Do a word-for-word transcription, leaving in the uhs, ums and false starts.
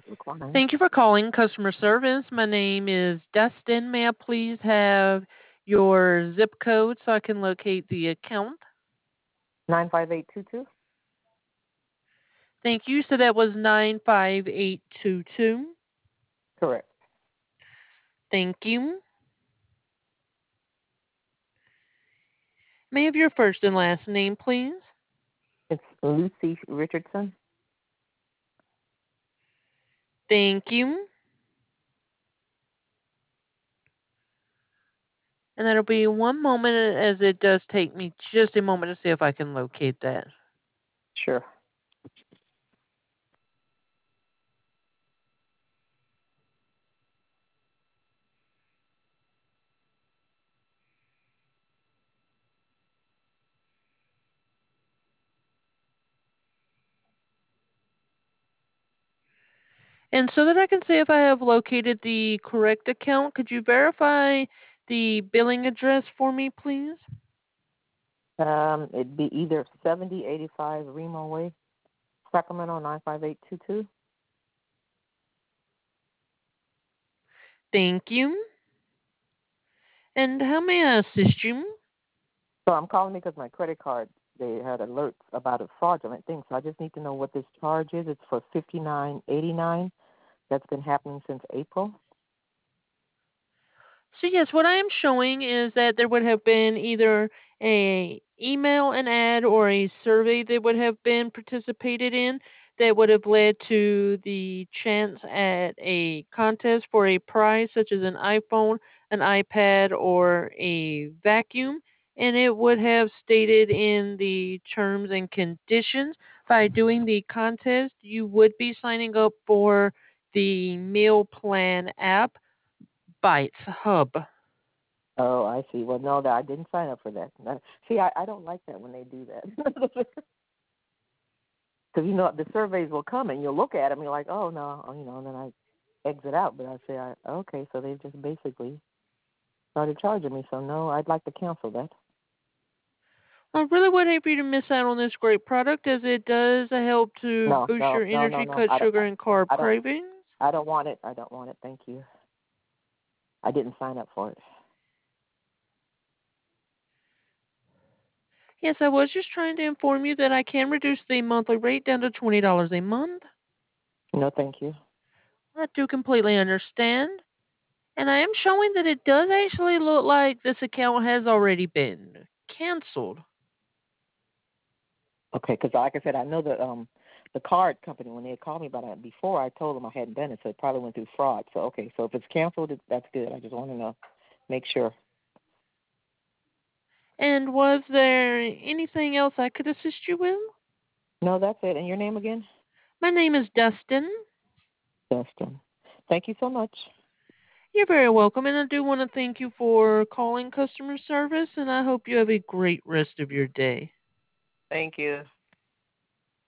Recline. Thank you for calling customer service. My name is Dustin. May I please have your zip code so I can locate the account? nine five eight two two. Thank you. So that was nine five eight two two. Correct. Thank you. May I have your first and last name, please? It's Lucy Richardson. Thank you. And that'll be one moment as it does take me just a moment to see if I can locate that. Sure. And so that I can see if I have located the correct account, could you verify the billing address for me, please? Um, it'd be either seventy eighty-five Remo Way, Sacramento nine five eight two two. Thank you. And how may I assist you? So I'm calling because my credit card, they had alerts about a fraudulent thing. So I just need to know what this charge is. It's for fifty nine eighty nine. That's been happening since April. So yes, what I am showing is that there would have been either a email, an ad, or a survey that would have been participated in that would have led to the chance at a contest for a prize such as an iPhone, an iPad, or a vacuum. And it would have stated in the terms and conditions by doing the contest, you would be signing up for the meal plan app Bites Hub. Oh, I see. Well, no, that I didn't sign up for that. That- See, I, I don't like that when they do that. Because, you know, the surveys will come and you'll look at them and you're like, oh, no, oh, you know, and then I exit out. But I say, I, okay, so they've just basically started charging me. So, no, I'd like to cancel that. I really would hate for you to miss out on this great product as it does help to No, boost no, your no, no, energy, no. cut I don't, sugar, and carb I don't, cravings. I don't want it. I don't want it. Thank you. I didn't sign up for it. Yes, I was just trying to inform you that I can reduce the monthly rate down to twenty dollars a month. No, thank you. I do completely understand. And I am showing that it does actually look like this account has already been canceled. Okay, because like I said, I know the um the card company when they had called me about it before. I told them I hadn't done it, so it probably went through fraud. So okay, so if it's canceled, it- that's good. I just want to know, make sure. And was there anything else I could assist you with? No, that's it. And your name again? My name is Dustin. Dustin. Thank you so much. You're very welcome, and I do want to thank you for calling customer service, and I hope you have a great rest of your day. Thank you.